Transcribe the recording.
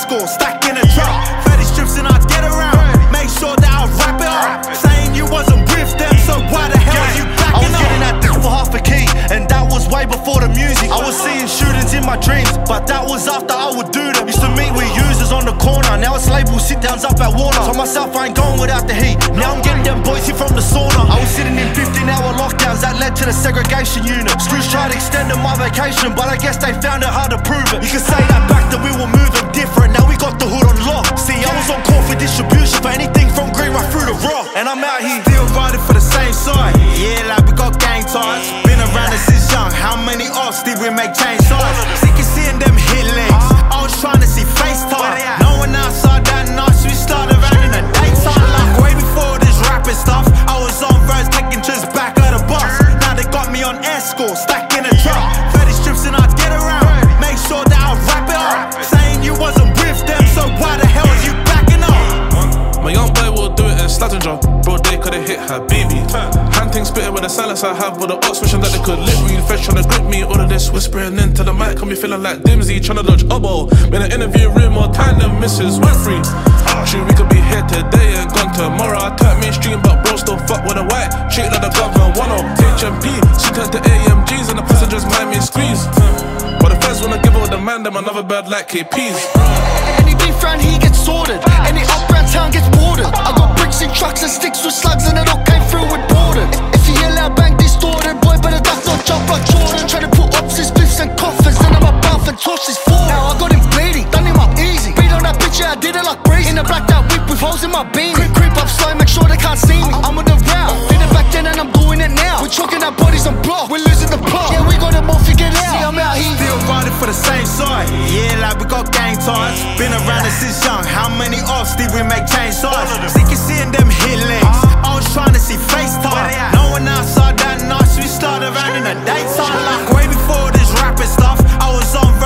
escort, stack in a truck. Fetty strips and I'd get around. Make sure that I wrap it up. Saying you wasn't with them, so why the hell are you backing up? I was getting that dick for half a key, and that was way before the music. I was seeing shootings in my dreams, but that was after I would do them. Used to meet with users on the corner, now it's label sit-downs up at Warner. Told myself I ain't going without the heat, now I'm getting them boys here from the sauna. I was sitting in 15-hour lockdowns that led to the segregation unit. Screws tried extending my vacation, but I guess they found it hard to prove it. You can say that back then we were moving different, now we got the hood on lock. See, I was on call for distribution for anything from green right through the rock. And I'm out here still riding for the same side. Yeah, like we got gang ties. Been around us since young, how many offs did we make change sides? Sick of seeing them hit legs, I was trying to see FaceTime. No one outside that night, so we started running a daytime. Like way before this rapping stuff, I was on roads taking trips back of the bus. Now they got me on escort, stack in a truck. Fetty strips and I'd get around. Make sure that I wrap it up. Saying you wasn't with them, so why the hell are you backing up? My young boy will do it in Slazenger. Bro, they could've hit her baby. Hand thing spitting with the silence I have, with the ox wishing that they could lip read. Fresh trying to grip me, all of this whispering into the mic. Got me feeling like Dimsy, trying to dodge elbow. Been in an interview room more time than Mrs. Winfrey. Shoot, we could be here today and gone tomorrow. I turn mainstream, but bro still fuck with a white. Treat like the government, 1-0, HMP. She turned to AMGs and the passengers mind me squeeze. But the feds wanna give all the man them another bird like KPs. Any beef round here gets sorted, any up round town gets boarded. I got bricks in trucks and sticks with slugs and it all came through with boarded. If you hear loud bang distorted, boy better duck, don't jump like Jordan. Try to put ups in spliffs and coffers, and I'm about and torches forward. Now I got him bleeding, done him up easy. Beat on that bitch, yeah I did it like breeze. In a blacked out whip with holes in my beanie. Creep up slow, make sure they can't see me. I'm on the route, did it back then and I'm doing it now. We're chalking our bodies on block, we're losing the plot. Yeah, we got them all figured out. See, I'm out here still riding for the same side. Yeah, like we got gang ties. Been around us since young, how many offs did we make change sides? Sick of seeing them hit legs, I was trying to see FaceTime. No one outside that night, so we started running a daytime. Like way before this rapping stuff, I was on